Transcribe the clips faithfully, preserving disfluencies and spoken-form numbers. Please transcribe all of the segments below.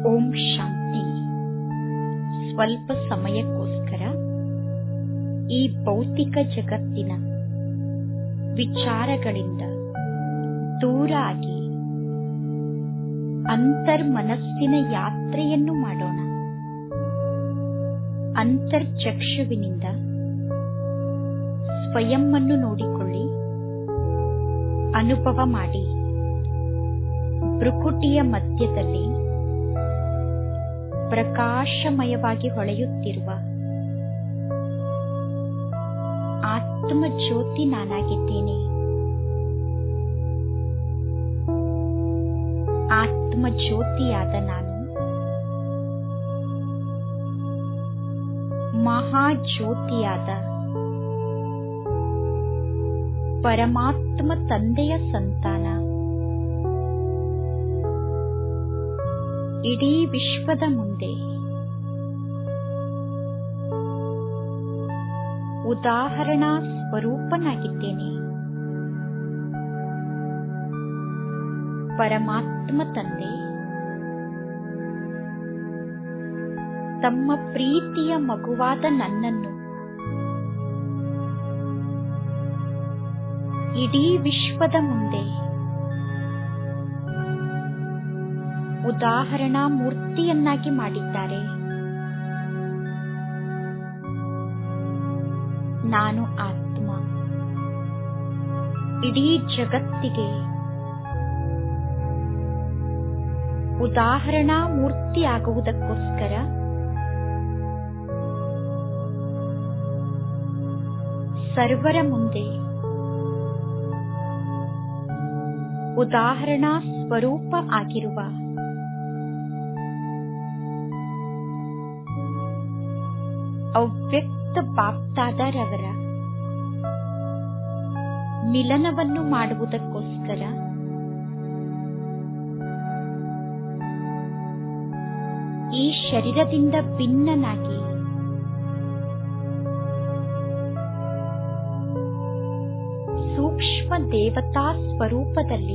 ಓಂ ಶಾಂತಿ. ಸ್ವಲ್ಪ ಸಮಯಕ್ಕೋಸ್ಕರ ಈ ಭೌತಿಕ ಜಗತ್ತಿನ ವಿಚಾರಗಳಿಂದ ದೂರ ಆಗಿ ಅಂತರ್ಮನಸ್ಸಿನ ಯಾತ್ರೆಯನ್ನು ಮಾಡೋಣ. ಅಂತರ್ಚಕ್ಷುವಿನಿಂದ ಸ್ವಯಂವನ್ನು ನೋಡಿಕೊಳ್ಳಿ, ಅನುಭವ ಮಾಡಿ. ಭ್ರುಕುಟಿಯ ಮಧ್ಯದಲ್ಲಿ ಪ್ರಕಾಶಮಯವಾಗಿ ಹೊಳೆಯುತ್ತಿರುವ ಆತ್ಮಜ್ಯೋತಿ ನಾನಾಗಿದ್ದೇನೆ. ಆತ್ಮಜ್ಯೋತಿಯಾದ ನಾನು ಮಹಾಜ್ಯೋತಿಯಾದ ಪರಮಾತ್ಮ ತಂದೆಯ ಸಂತಾನ. ಇಡೀ ವಿಶ್ವದ ಮುಂದೆ ಉದಾಹರಣಾ ಸ್ವರೂಪನಾಗಿದ್ದೇನೆ. ಪರಮಾತ್ಮ ತಂದೆ ತಮ್ಮ ಪ್ರೀತಿಯ ಮಗುವಾದ ನನ್ನನ್ನು ಇಡೀ ವಿಶ್ವದ ಮುಂದೆ ಉದಾಹರಣಾ ಮೂರ್ತಿಯನ್ನಾಗಿ ಮಾಡಿದ್ದಾರೆ. ನಾನು ಆತ್ಮ ಇಡೀ ಜಗತ್ತಿಗೆ ಉದಾಹರಣಾ ಮೂರ್ತಿಯಾಗುವುದಕ್ಕೋಸ್ಕರ ಸರ್ವರ ಮುಂದೆ ಉದಾಹರಣಾ ಸ್ವರೂಪ ಆಗಿರುವ ಅವ್ಯಕ್ತ ಬಾಪ್ದಾದರವರ ಮಿಲನವನ್ನು ಮಾಡುವುದಕ್ಕೋಸ್ಕರ ಈ ಶರೀರದಿಂದ ಭಿನ್ನನಾಗಿ ಸೂಕ್ಷ್ಮ ದೇವತಾ ಸ್ವರೂಪದಲ್ಲಿ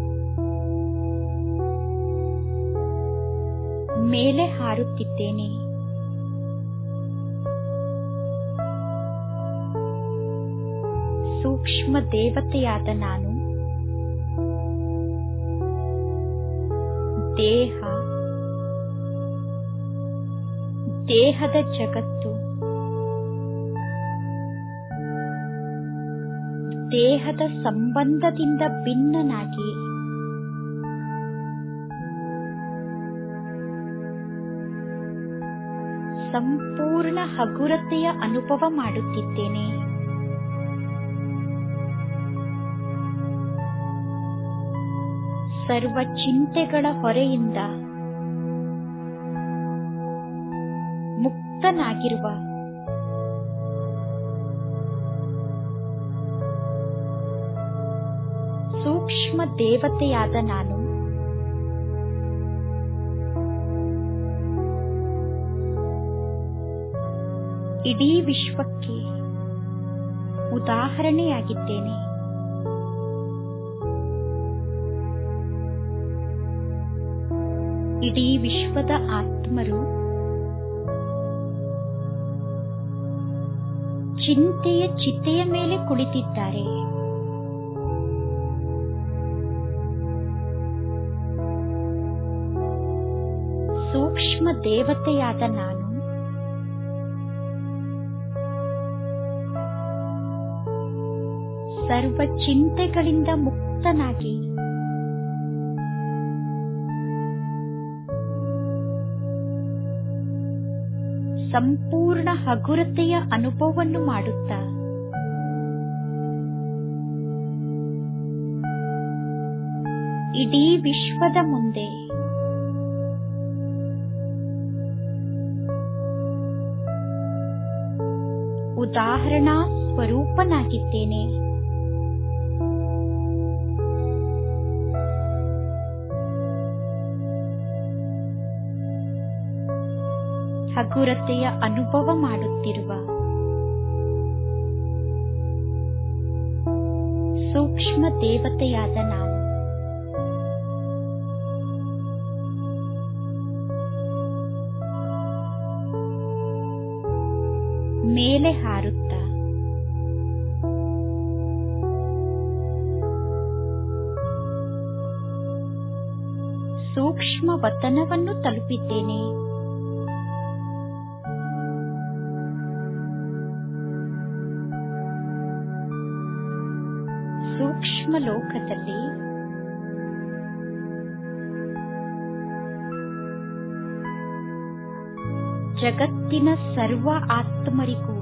ಮೇಲೆ ಹಾರುತ್ತಿದ್ದೇನೆ. ಸೂಕ್ಷ್ಮ ದೇವತೆಯಾದ ನಾನು ದೇಹ, ದೇಹದ ಜಗತ್ತು, ದೇಹದ ಸಂಬಂಧದಿಂದ ಭಿನ್ನನಾಗಿ ಸಂಪೂರ್ಣ ಹಗುರತೆಯ ಅನುಭವ ಮಾಡುತ್ತಿದ್ದೇನೆ. ಸರ್ವ ಚಿಂತೆಗಳ ಹೊರೆಯಿಂದ ಮುಕ್ತನಾಗಿರುವ ಸೂಕ್ಷ್ಮ ದೇವತೆಯಾದ ನಾನು ಇಡೀ ವಿಶ್ವಕ್ಕೆ ಉದಾಹರಣೆಯಾಗಿದ್ದೇನೆ. ಇಡೀ ವಿಶ್ವದ ಆತ್ಮರು ಚಿಂತೆಯ ಚಿತೆಯ ಮೇಲೆ ಕುಳಿತಿದ್ದಾರೆ. ಸೂಕ್ಷ್ಮ ದೇವತೆಯಾದ ನಾನು ಸರ್ವ ಚಿಂತೆಗಳಿಂದ ಮುಕ್ತನಾಗಿ ಸಂಪೂರ್ಣ ಹಗುರತೆಯ ಅನುಭವವನ್ನು ಮಾಡುತ್ತಾ ಇಡೀ ವಿಶ್ವದ ಮುಂದೆ ಉದಾಹರಣಾ ಸ್ವರೂಪನಾಗಿದ್ದೇನೆ. ಹಗುರತೆಯ ಅನುಭವ ಮಾಡುತ್ತಿರುವ ಸೂಕ್ಷ್ಮ ದೇವತೆಯಾದ ನಾನು ಮೇಲೆ ಹಾರುತ್ತಾ ಸೂಕ್ಷ್ಮ ವತನವನ್ನು ತಲುಪಿದ್ದೇನೆ. ಸೂಕ್ಷ್ಮ ಲೋಕದಲ್ಲಿ ಜಗತ್ತಿನ ಸರ್ವ ಆತ್ಮರಿಗೂ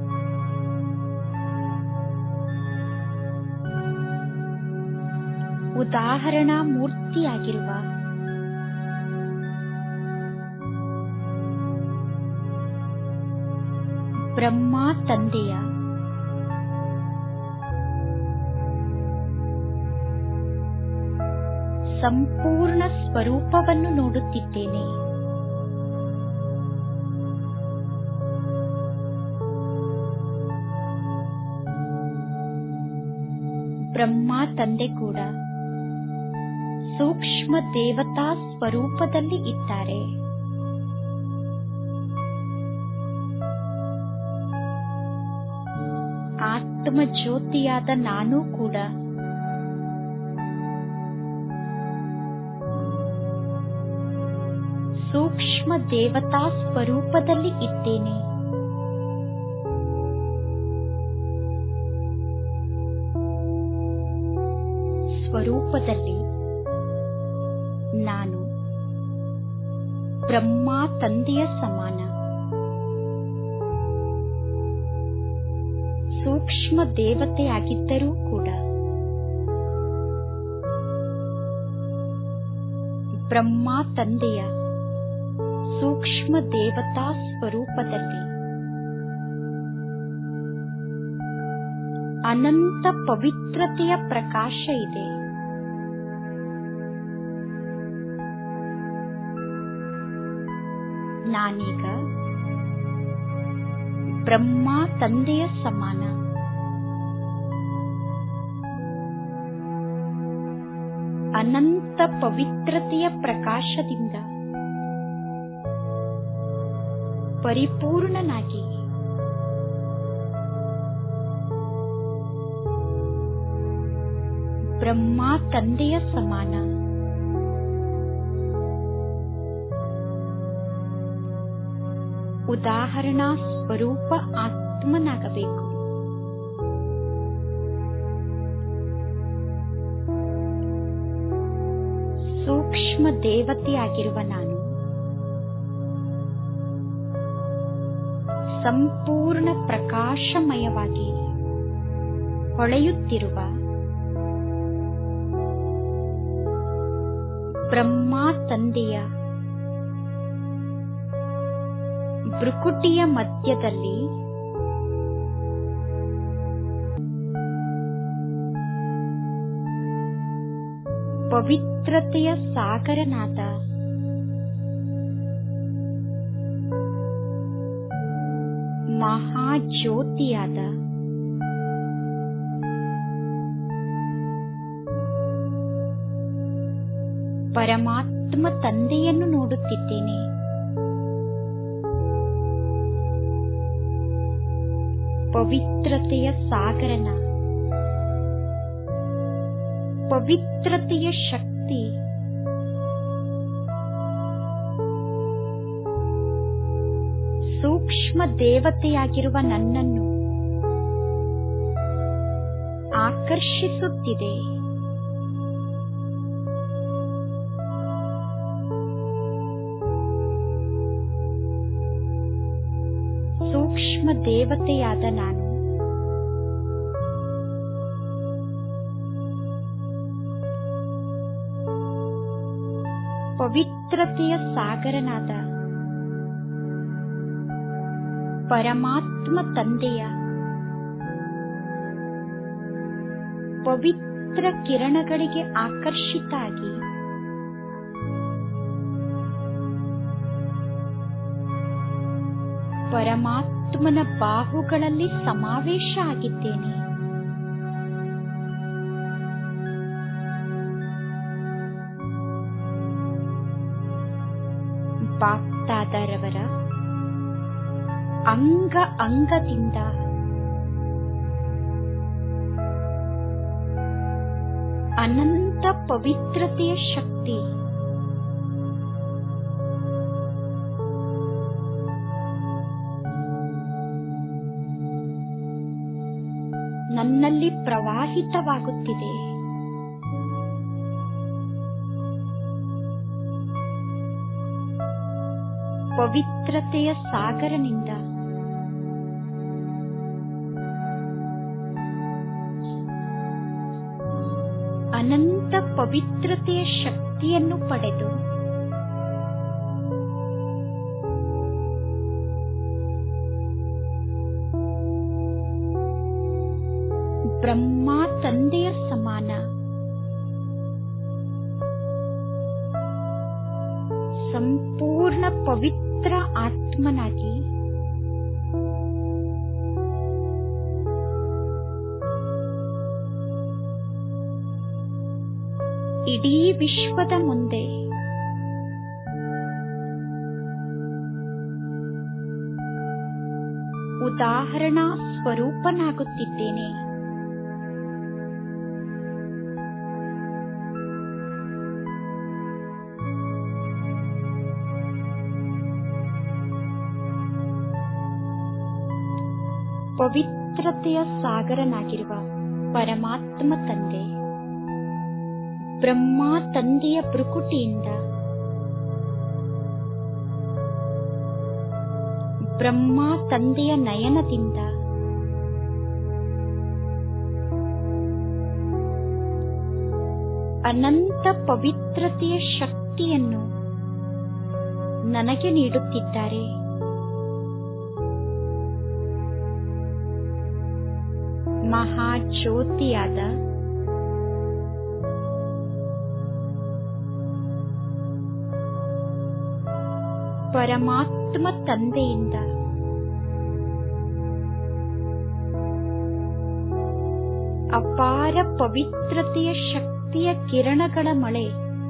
ಉದಾಹರಣಾ ಮೂರ್ತಿಯಾಗಿರುವ ಬ್ರಹ್ಮ ತಂದೆಯ ಸಂಪೂರ್ಣ ಸ್ವರೂಪವನ್ನು ನೋಡುತ್ತಿದ್ದೇನೆ. ಬ್ರಹ್ಮ ತಂದೆ ಕೂಡ ಸೂಕ್ಷ್ಮ ದೇವತಾ ಸ್ವರೂಪದಲ್ಲಿ ಇದ್ದಾರೆ. ಆತ್ಮ ಜ್ಯೋತಿಯಾದ ನಾನು ಕೂಡ ಸೂಕ್ಷ್ಮ ದೇವತಾ ಸ್ವರೂಪದಲ್ಲಿ ಇದ್ದೇನೆ. ಸ್ವರೂಪದಲ್ಲಿ ನಾನು ಬ್ರಹ್ಮ ತಂದೆಯ ಸಮಾನ. ಸೂಕ್ಷ್ಮ ದೇವತೆಯಾಗಿದ್ದರೂ ಕೂಡ ಬ್ರಹ್ಮ ತಂದೆಯ ಸೂಕ್ಷ್ಮ ದೇವತಾ ಸ್ವರೂಪದಲ್ಲಿ ಅನಂತ ಪವಿತ್ರತೆಯ ಪ್ರಕಾಶ ಇದೆ. ನಾನೀಗ ಬ್ರಹ್ಮ ತಂದೆಯ ಸಮಾನ. ಅನಂತ ಪವಿತ್ರತೆಯ ಪ್ರಕಾಶದಿಂದ ಪರಿಪೂರ್ಣನಾಗಿ ಬ್ರಹ್ಮ ತಂದೆಯ ಸಮಾನ ಉದಾಹರಣಾ ಸ್ವರೂಪ ಆತ್ಮನಾಗಬೇಕು. ಸೂಕ್ಷ್ಮ ದೇವತೆಯಾಗಿರುವ ನಾನು ಸಂಪೂರ್ಣ ಪ್ರಕಾಶಮಯವಾಗಿ ಹೊಳೆಯುತ್ತಿರುವ ಬ್ರಹ್ಮ ತಂದೆಯ ಭ್ರುಕುಟಿಯ ಮಧ್ಯದಲ್ಲಿ ಪವಿತ್ರತೆಯ ಸಾಗರನಾದ ಮಹಾಜ್ಯೋತಿಯಾದ ಪರಮಾತ್ಮ ತಂದೆಯನ್ನು ನೋಡುತ್ತಿದ್ದೇನೆ. ಪವಿತ್ರತೆಯ ಸಾಗರನ ಪವಿತ್ರತೆಯ ಶಕ್ತಿ ಸೂಕ್ಷ್ಮ ದೇವತೆಯಾಗಿರುವ ನನ್ನನ್ನು ಆಕರ್ಷಿಸುತ್ತಿದೆ. ಸೂಕ್ಷ್ಮ ದೇವತೆಯಾದ ನಾನು ಪವಿತ್ರತೆಯ ಸಾಗರನಾದ ಪರಮಾತ್ಮ ತಂದೆಯ ಪವಿತ್ರ ಕಿರಣಗಳಿಗೆ ಆಕರ್ಷಿತ ಆಗಿ ಪರಮಾತ್ಮನ ಬಾಹುಗಳಲ್ಲಿ ಸಮಾವೇಶ ಆಗಿದ್ದೇನೆ. ಬಾಪ್ದಾದರವರ ಅಂಗ ಅಂಗದಿಂದ ಅನಂತ ಪವಿತ್ರತೆಯ ಶಕ್ತಿ ನನ್ನಲ್ಲಿ ಪ್ರವಾಹಿತವಾಗುತ್ತಿದೆ. ಪವಿತ್ರತೆಯ ಸಾಗರನಿಂದ ಅನಂತ ಪವಿತ್ರತೆಯ ಶಕ್ತಿಯನ್ನು ಪಡೆದು ಬ್ರಹ್ಮ ತಂದೆಯ ಸಮಾನ ಸಂಪೂರ್ಣ ಪವಿತ್ರ ಆತ್ಮನಾಗಿ ಇಡೀ ವಿಶ್ವದ ಮುಂದೆ ಉದಾಹರಣಾ ಸ್ವರೂಪನಾಗುತ್ತಿದ್ದೇನೆ. ಪವಿತ್ರತೆಯ ಸಾಗರನಾಗಿರುವ ಪರಮಾತ್ಮ ತಂದೆ ಬ್ರಹ್ಮ ತಂದೆಯ ಭ್ರುಕುಟಿಯಿಂದ ಬ್ರಹ್ಮ ತಂದೆಯ ನಯನದಿಂದ ಅನಂತ ಪವಿತ್ರತೆಯ ಶಕ್ತಿಯನ್ನು ನನಗೆ ನೀಡುತ್ತಿದ್ದಾರೆ. ಮಹಾಜ್ಯೋತಿಯಾದ ಪರಮಾತ್ಮ ತಂದೆಯಿಂದ ಅಪಾರ ಪವಿತ್ರತೆಯ ಶಕ್ತಿಯ ಕಿರಣಗಳ ಮಳೆ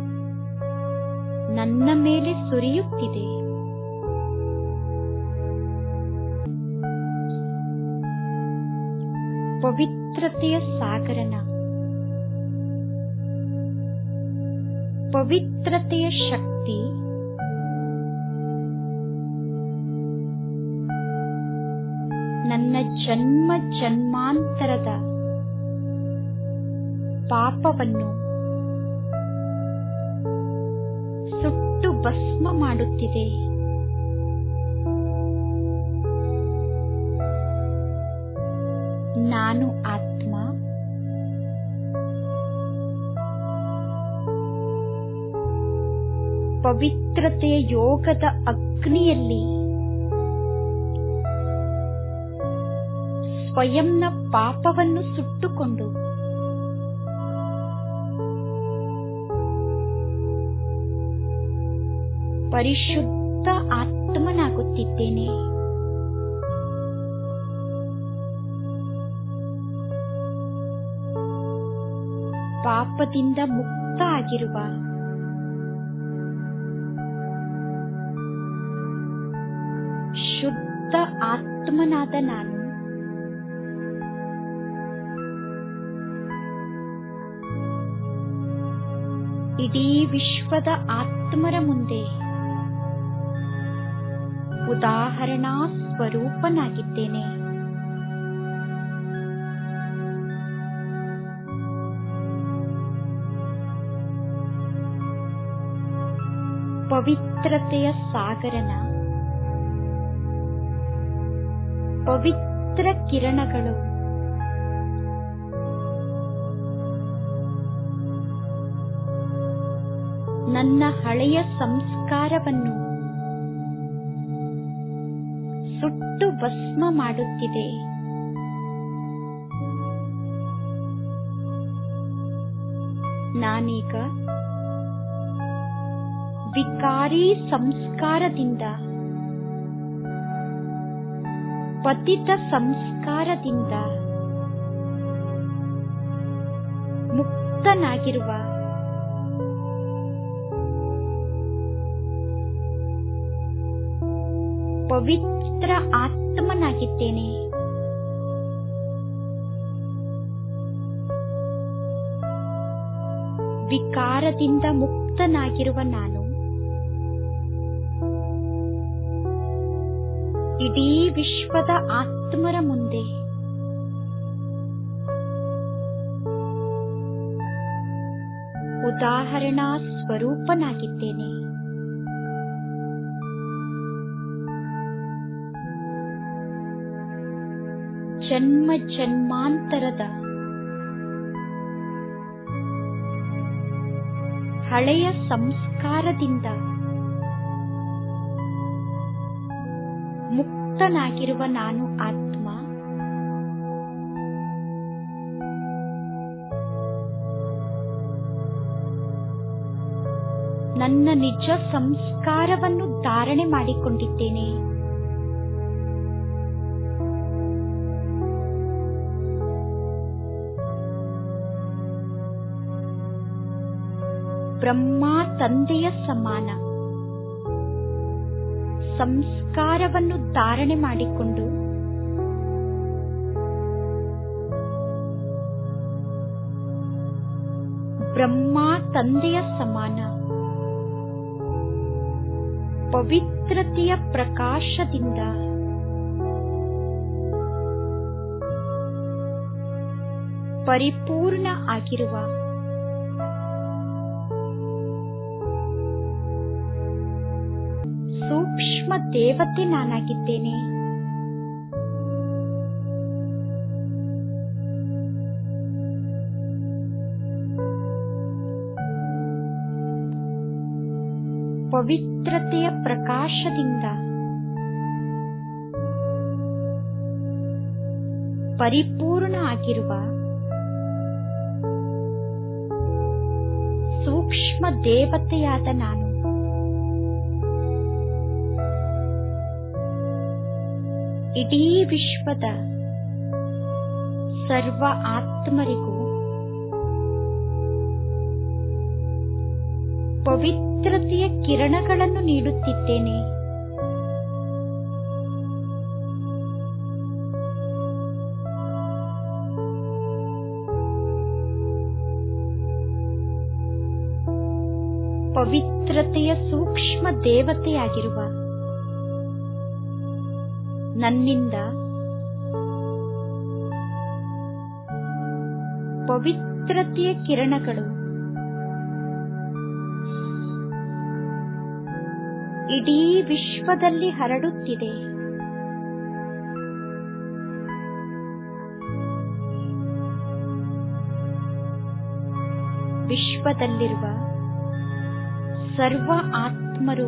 ನನ್ನ ಮೇಲೆ ಸುರಿಯುತ್ತಿದೆ. ಪವಿತ್ರತೆಯ ಸಾಗರನ ಪವಿತ್ರತೆಯ ಶಕ್ತಿ ನನ್ನ ಜನ್ಮ ಜನ್ಮಾಂತರದ ಪಾಪವನ್ನು ಸುಟ್ಟು ಭಸ್ಮ ಮಾಡುತ್ತಿದೆ. ನಾನು ಆತ್ಮ ಪವಿತ್ರತೆಯ ಯೋಗದ ಅಗ್ನಿಯಲ್ಲಿ ಸ್ವಯಂನ ಪಾಪವನ್ನು ಸುಟ್ಟುಕೊಂಡು ಪರಿಶುದ್ಧ ಆತ್ಮನಾಗುತ್ತಿದ್ದೇನೆ. ಪಾಪದಿಂದ ಮುಕ್ತ ಆಗಿರುವ ಶುದ್ಧ ಆತ್ಮನಾದ ನಾನು ಇಡೀ ವಿಶ್ವದ ಆತ್ಮರ ಮುಂದೆ ಉದಾಹರಣಾ ಸ್ವರೂಪನಾಗಿದ್ದೇನೆ. ಪವಿತ್ರತೆಯ ಸಾಗರನ ಪವಿತ್ರ ಕಿರಣಗಳು ನನ್ನ ಹಳೆಯ ಸಂಸ್ಕಾರವನ್ನು ಸುಟ್ಟು ಭಸ್ಮ ಮಾಡುತ್ತಿದೆ. ನಾನೀಗ ವಿಕಾರಿ ಸಂಸ್ಕಾರದಿಂದ ಪತಿತ ಸಂಸ್ಕಾರದಿಂದ ಮುಕ್ತನಾಗಿರುವ ಪವಿತ್ರ ಆತ್ಮನಾಗಿದ್ದೇನೆ. ವಿಕಾರದಿಂದ ಮುಕ್ತನಾಗಿರುವ ನಾನು ಇಡೀ ವಿಶ್ವದ ಆತ್ಮರ ಮುಂದೆ ಉದಾಹರಣಾ ಸ್ವರೂಪನಾಗಿದ್ದೇನೆ. ಜನ್ಮ ಜನ್ಮಾಂತರದ ಹಳೆಯ ಸಂಸ್ಕಾರದಿಂದ ಮುಕ್ತನಾಗಿರುವ ನಾನು ಆತ್ಮ ನನ್ನ ನಿಜ ಸಂಸ್ಕಾರವನ್ನು ಧಾರಣೆ ಮಾಡಿಕೊಂಡಿದ್ದೇನೆ. ಬ್ರಹ್ಮ ತಂದೆಯ ಸಮಾನ ಸಂಸ್ಕಾರವನ್ನು ಧಾರಣೆ ಮಾಡಿಕೊಂಡು ಬ್ರಹ್ಮ ತಂದೆಯ ಸಮಾನ ಪವಿತ್ರತೆಯ ಪ್ರಕಾಶದಿಂದ ಪರಿಪೂರ್ಣ ಆಗಿರುವ ಸೂಕ್ಷ್ಮ ದೇವತೆ ನಾನಾಗಿದ್ದೇನೆ. ಪವಿತ್ರತೆಯ ಪ್ರಕಾಶದಿಂದ ಪರಿಪೂರ್ಣ ಆಗಿರುವ ಸೂಕ್ಷ್ಮ ದೇವತೆಯಾದ ನಾನು ಇಡೀ ವಿಶ್ವದ ಸರ್ವ ಆತ್ಮರಿಗೂ ಪವಿತ್ರತೆಯ ಕಿರಣಗಳನ್ನು ನೀಡುತ್ತಿದ್ದೇನೆ. ಪವಿತ್ರತೆಯ ಸೂಕ್ಷ್ಮ ದೇವತೆಯಾಗಿರುವ ನನ್ನಿಂದ ಪವಿತ್ರತೆಯ ಕಿರಣಗಳು ಇಡೀ ವಿಶ್ವದಲ್ಲಿ ಹರಡುತ್ತಿದೆ. ವಿಶ್ವದಲ್ಲಿರುವ ಸರ್ವ ಆತ್ಮರು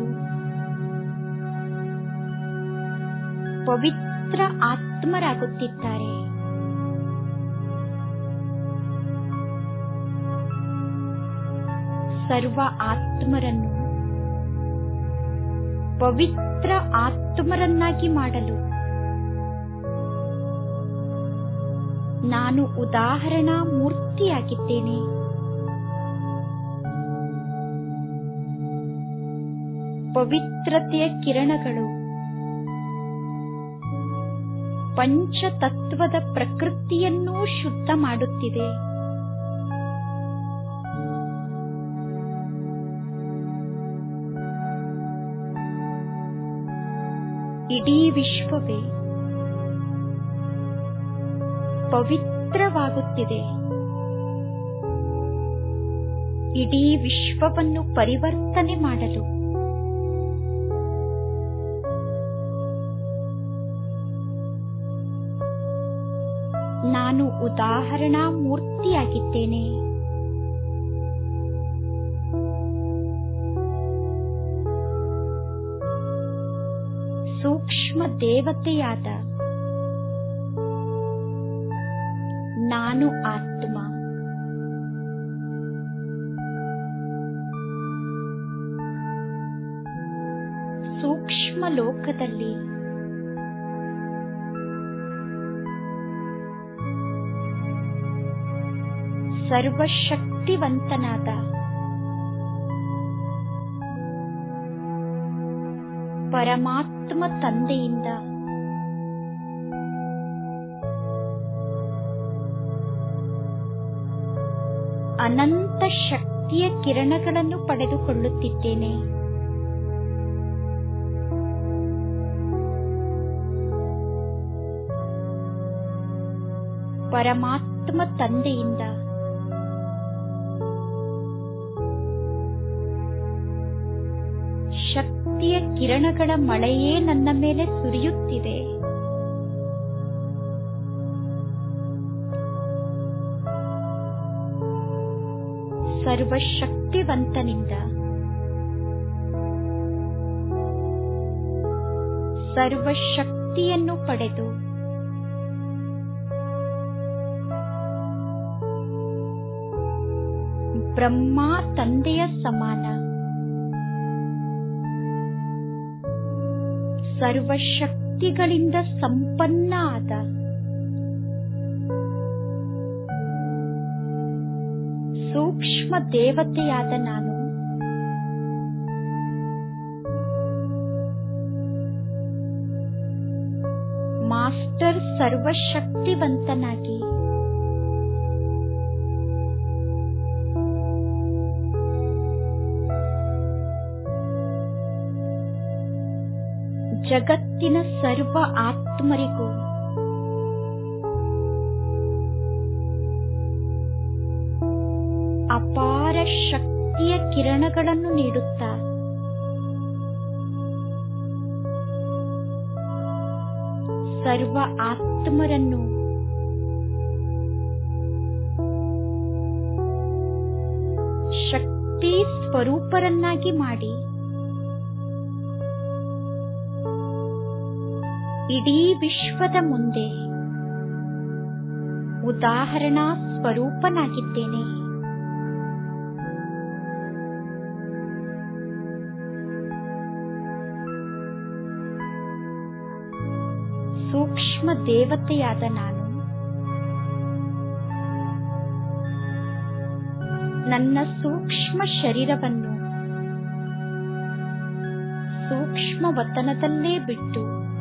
ಪವಿತ್ರ ಆತ್ಮರಾಗುತ್ತಿದ್ದಾರೆ. ಸರ್ವ ಆತ್ಮರನ್ನು ಪವಿತ್ರ ಆತ್ಮರನ್ನಾಗಿ ಮಾಡಲು ನಾನು ಉದಾಹರಣಾ ಮೂರ್ತಿಯಾಗಿದ್ದೇನೆ. ಪವಿತ್ರತೆಯ ಕಿರಣಗಳು ಪಂಚತತ್ವದ ಪ್ರಕೃತಿಯನ್ನೂ ಶುದ್ಧ ಮಾಡುತ್ತಿದೆ. ಇಡೀ ವಿಶ್ವವೇ ಪವಿತ್ರವಾಗುತ್ತಿದೆ. ಇಡೀ ವಿಶ್ವವನ್ನು ಪರಿವರ್ತನೆ ಮಾಡಲು ನಾನು ಉದಾಹರಣಾ ಮೂರ್ತಿಯಾಗಿದ್ದೇನೆ. ಸೂಕ್ಷ್ಮ ದೇವತೆಯಾದ ನಾನು ಆತ್ಮ ಸೂಕ್ಷ್ಮ ಲೋಕದಲ್ಲಿ ಸರ್ವಶಕ್ತಿವಂತನಾದ ಪರಮಾತ್ಮ ತಂದೆಯಿಂದ ಅನಂತ ಶಕ್ತಿಯ ಕಿರಣಗಳನ್ನು ಪಡೆದುಕೊಳ್ಳುತ್ತಿದ್ದೇನೆ. ಪರಮಾತ್ಮ ತಂದೆಯಿಂದ ಶಕ್ತಿಯ ಕಿರಣಗಳ ಮಳೆಯೇ ನನ್ನ ಮೇಲೆ ಸುರಿಯುತ್ತಿದೆ. ಸರ್ವಶಕ್ತಿವಂತನಿಂದ ಸರ್ವಶಕ್ತಿಯನ್ನು ಪಡೆದು ಬ್ರಹ್ಮ ತಂದೆಯ ಸಮಾನ ಸರ್ವಶಕ್ತಿಗಳಿಂದ ಸಂಪನ್ನ ಆದ ಸೂಕ್ಷ್ಮ ದೇವತೆಯಾದ ನಾನು ಮಾಸ್ಟರ್ ಸರ್ವಶಕ್ತಿವಂತನಾಗಿ ಜಗತ್ತಿನ ಸರ್ವ ಆತ್ಮರಿಗೂ ಅಪಾರ ಶಕ್ತಿಯ ಕಿರಣಗಳನ್ನು ನೀಡುತ್ತಾ ಸರ್ವ ಆತ್ಮರನ್ನು ಶಕ್ತಿ ಸ್ವರೂಪರನ್ನಾಗಿ ಮಾಡಿ ಇಡೀ ವಿಶ್ವದ ಮುಂದೆ ಉದಾಹರಣಾ ಸ್ವರೂಪನಾಗಿದ್ದೇನೆ. ಸೂಕ್ಷ್ಮ ದೇವತೆಯಾದ ನಾನು ನನ್ನ ಸೂಕ್ಷ್ಮ ಶರೀರವನ್ನು ಸೂಕ್ಷ್ಮ ವತನದಲ್ಲೇ ಬಿಟ್ಟು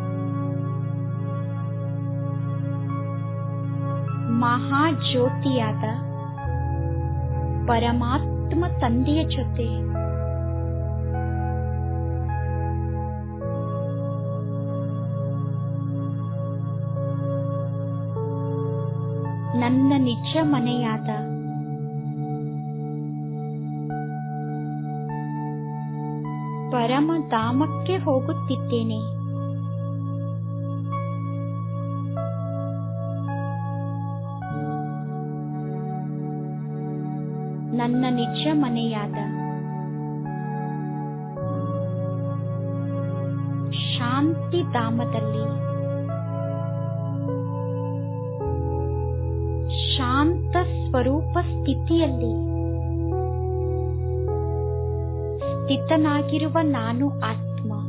ಮಹಾಜ್ಯೋತಿಯಾದ ಪರಮಾತ್ಮ ತಂದೆಯ ಜೊತೆ ನನ್ನ ನಿಜ ಮನೆಯಾದ ಪರಮಧಾಮಕ್ಕೆ ಹೋಗುತ್ತಿದ್ದೇನೆ. ನನ್ನ ನಿಜ ಮನೆಯಾದ ಶಾಂತಿಧಾಮದಲ್ಲಿ ಶಾಂತ ಸ್ವರೂಪ ಸ್ಥಿತಿಯಲ್ಲಿ ಸ್ಥಿತನಾಗಿರುವ ನಾನು ಆತ್ಮ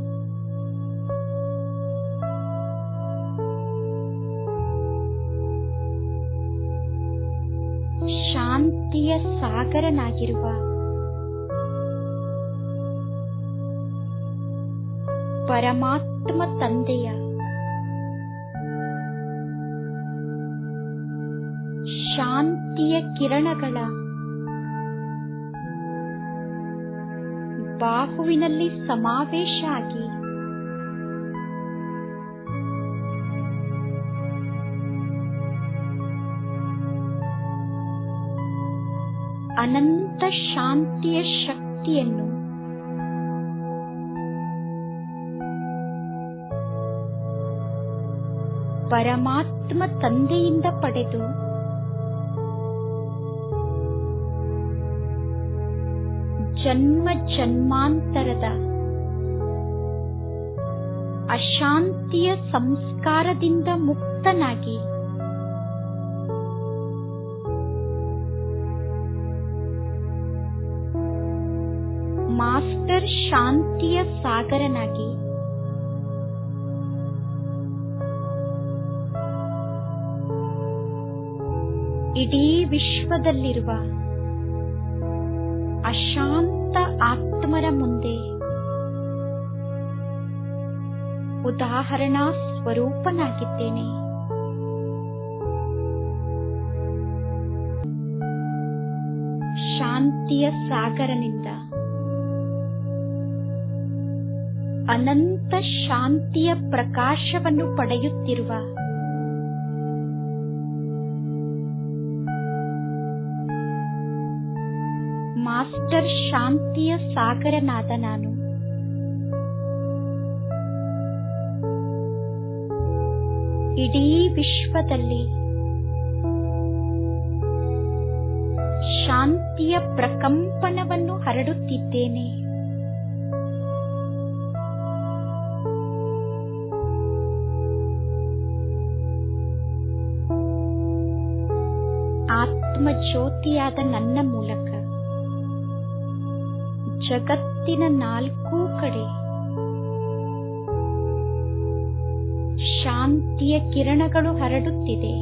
ಶಾಂತಿಯ ಸಾಗರನಾಗಿರುವ ಪರಮಾತ್ಮ ತಂದೆಯ ಶಾಂತಿಯ ಕಿರಣಗಳ ಬಾಹುವಿನಲ್ಲಿ ಸಮಾವೇಶ ಆಗಿ ಅನಂತ ಶಾಂತಿಯ ಶಕ್ತಿಯನ್ನು ಪರಮಾತ್ಮ ತಂದೆಯಿಂದ ಪಡೆದು ಜನ್ಮ ಜನ್ಮಾಂತರದ ಅಶಾಂತಿಯ ಸಂಸ್ಕಾರದಿಂದ ಮುಕ್ತನಾಗಿ ಮಾಸ್ಟರ್ ಶಾಂತಿಯ ಸಾಗರನಾಗಿ ಇಡೀ ವಿಶ್ವದಲ್ಲಿರುವ ಅಶಾಂತ ಆತ್ಮರ ಮುಂದೆ ಉದಾಹರಣಾ ಸ್ವರೂಪನಾಗಿದ್ದೇನೆ. ಶಾಂತಿಯ ಸಾಗರನಿಂದ ಅನಂತ ಶಾಂತಿಯ ಪ್ರಕಾಶವನ್ನು ಪಡೆಯುತ್ತಿರುವ ಮಾಸ್ಟರ್ ಶಾಂತಿಯ ಸಾಗರನಾದ ನಾನು ಇಡೀ ವಿಶ್ವದಲ್ಲಿ ಶಾಂತಿಯ ಪ್ರಕಂಪನವನ್ನು ಹರಡುತ್ತಿದ್ದೇನೆ. ಆತ್ಮಜ್ಯೋತಿಯಾದ ನನ್ನ ಮೂಲಕ ಜಗತ್ತಿನ ನಾಲ್ಕೂ ಕಡೆ ಶಾಂತಿಯ ಕಿರಣಗಳು ಹರಡುತ್ತಿದೆ.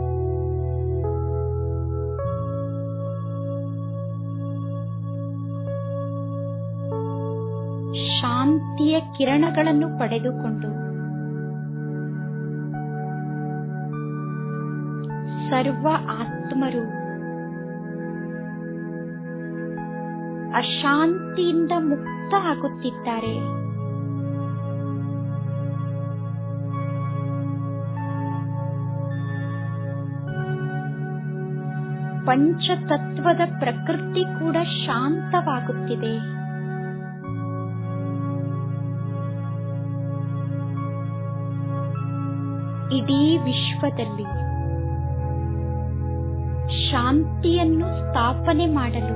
ಶಾಂತಿಯ ಕಿರಣಗಳನ್ನು ಪಡೆದುಕೊಂಡು ಸರ್ವ ಆತ್ಮರು ಅಶಾಂತಿಯಿಂದ ಮುಕ್ತ ಆಗುತ್ತಿದ್ದಾರೆ. ಪಂಚತತ್ವದ ಪ್ರಕೃತಿ ಕೂಡ ಶಾಂತವಾಗುತ್ತಿದೆ. ಇಡೀ ವಿಶ್ವದಲ್ಲಿ ಶಾಂತಿಯನ್ನು ಸ್ಥಾಪನೆ ಮಾಡಲು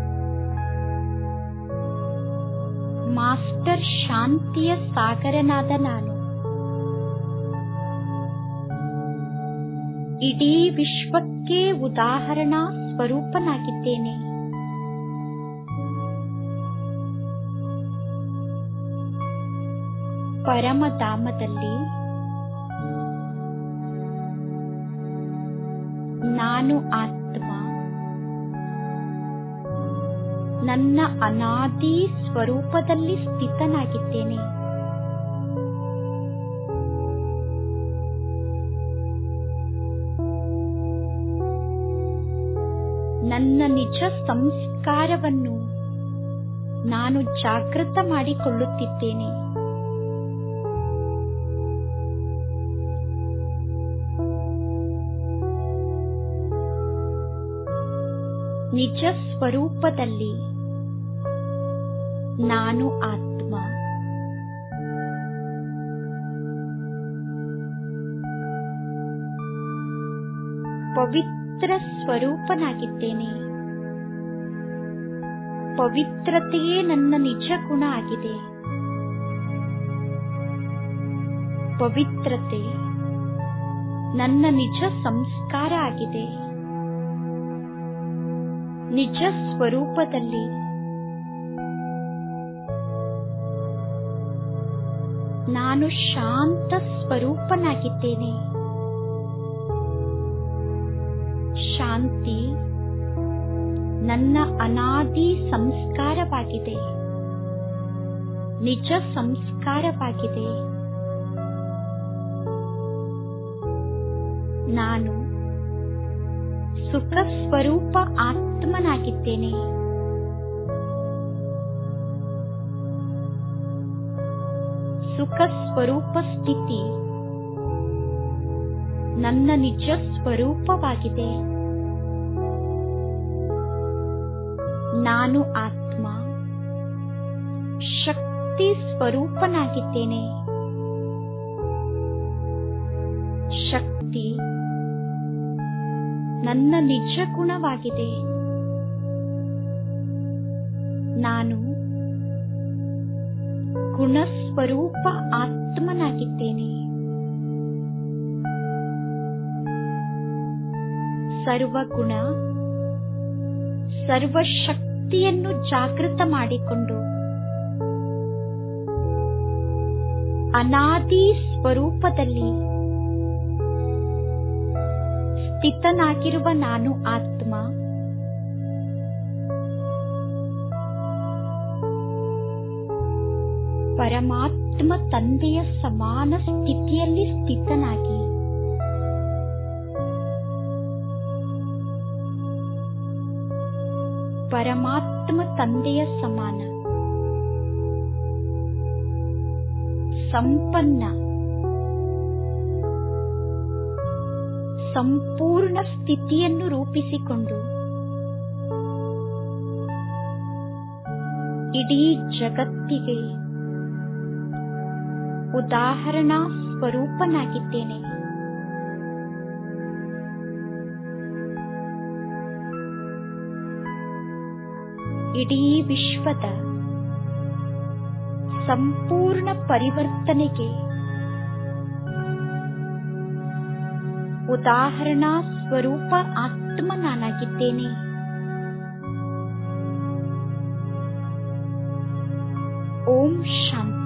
ಮಾಸ್ಟರ್ ಶಾಂತಿಯ ಸಾಗರನಾದ ನಾನು ಇಡೀ ವಿಶ್ವಕ್ಕೆ ಉದಾಹರಣಾ ಸ್ವರೂಪನಾಗಿದ್ದೇನೆ. ಪರಮಧಾಮದಲ್ಲಿ ನಾನು ಆತ್ಮ ನನ್ನ ಅನಾದಿ ಸ್ವರೂಪದಲ್ಲಿ ಸ್ಥಿತನಾಗಿದ್ದೇನೆ. ನನ್ನ ನಿಜ ಸಂಸ್ಕಾರವನ್ನು ನಾನು ಜಾಗೃತ ಮಾಡಿಕೊಳ್ಳುತ್ತಿದ್ದೇನೆ. ನಿಜ ಸ್ವರೂಪದಲ್ಲಿ ನಾನು ಆತ್ಮ ಪವಿತ್ರ ಸ್ವರೂಪನಾಗಿದ್ದೇನೆ. ಪವಿತ್ರತೆಯೇ ನನ್ನ ನಿಜ ಗುಣ ಆಗಿದೆ. ಪವಿತ್ರತೆ ನನ್ನ ನಿಜ ಸಂಸ್ಕಾರ ಆಗಿದೆ. ನಿಜ ಸ್ವರೂಪದಲ್ಲಿ ನಾನು ಶಾಂತ ಸ್ವರೂಪನಾಗಿದ್ದೇನೆ. ಶಾಂತಿ ನನ್ನ ಅನಾದಿ ಸಂಸ್ಕಾರವಾಗಿದೆ, ನಿಜ ಸಂಸ್ಕಾರವಾಗಿದೆ. ನಾನು ಸುಖ ಸ್ವರೂಪ ಆತ್ಮನಾಗಿದ್ದೇನೆ. ಸುಖ ಸ್ವರೂಪ ಸ್ಥಿತಿ ನನ್ನ ನಿಜ ಸ್ವರೂಪವಾಗಿದೆ. ನಾನು ಆತ್ಮ ಶಕ್ತಿ ಸ್ವರೂಪನಾಗಿದ್ದೇನೆ. ಶಕ್ತಿ ನನ್ನ ನಿಜ ಗುಣವಾಗಿದೆ. ನಾನು ಗುಣಸ್ವರೂಪ ಆತ್ಮನಾಗಿದ್ದೇನೆ. ಸರ್ವಗುಣ ಸರ್ವಶಕ್ತಿಯನ್ನು ಜಾಗೃತ ಮಾಡಿಕೊಂಡು ಅನಾದಿ ಸ್ವರೂಪದಲ್ಲಿ ಸ್ಥಿತನಾಗಿರುವ ನಾನು ಆತ್ಮ ಪರಮಾತ್ಮ ತಂದೆಯ ಸಮಾನ ಸ್ಥಿತಿಯಲ್ಲಿ ಸ್ಥಿತನಾಗಿ ಪರಮಾತ್ಮ ತಂದೆಯ ಸಮಾನ ಸಂಪನ್ನ ಸಂಪೂರ್ಣ ಸ್ಥಿತಿಯನ್ನು ರೂಪಿಸಿಕೊಂಡು ಇಡೀ ಜಗತ್ತಿಗೆ ಉದಾಹರಣಾ ಸ್ವರೂಪನಾಗಿದ್ದೇನೆ. ಇಡೀ ವಿಶ್ವದ ಸಂಪೂರ್ಣ ಪರಿವರ್ತನೆಗೆ ಉದಾಹರಣಾ ಸ್ವರೂಪ ಆತ್ಮ ನಾನಾಗಿದ್ದೇನೆ. ಓಂ ಶಾಂತಿ.